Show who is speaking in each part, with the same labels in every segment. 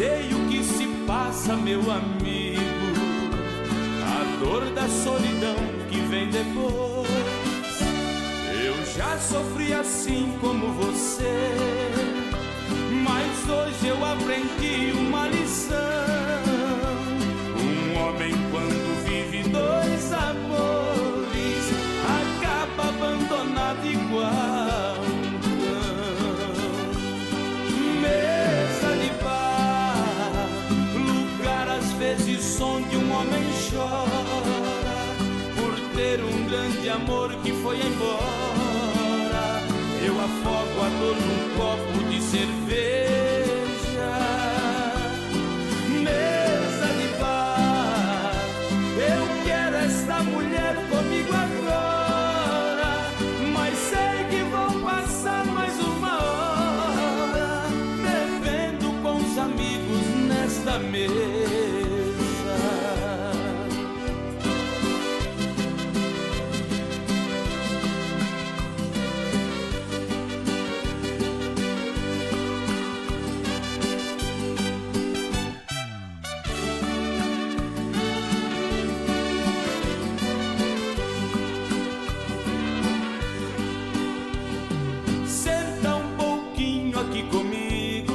Speaker 1: sei o que se passa, meu amigo, a dor da solidão que vem depois. Eu já sofri assim como você, mas hoje eu aprendi uma lição. Um homem quando vive dois amores acaba abandonado igual um cão. Mesa de bar, lugar às vezes onde um homem chora por ter um grande amor que foi embora. Eu afogo a dor num copo de cerveja. Mesa de bar, eu quero esta mulher comigo agora, mas sei que vou passar mais uma hora bebendo com os amigos nesta mesa. Aqui comigo,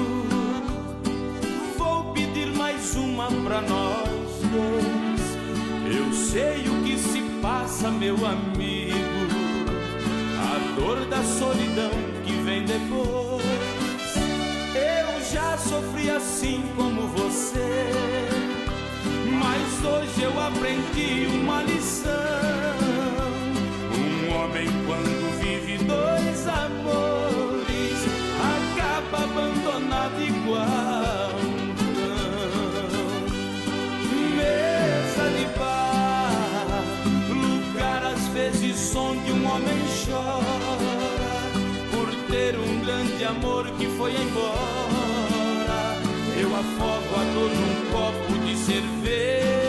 Speaker 1: vou pedir mais uma pra nós dois. Eu sei o que se passa, meu amigo, a dor da solidão que vem depois. Eu já sofri assim como você, mas hoje eu aprendi uma lição. Um homem quando vive dois amores acaba abandonado igual um cão. Mesa de bar, lugar às vezes onde um homem chora por ter um grande amor que foi embora. Eu afogo a dor num copo de cerveja.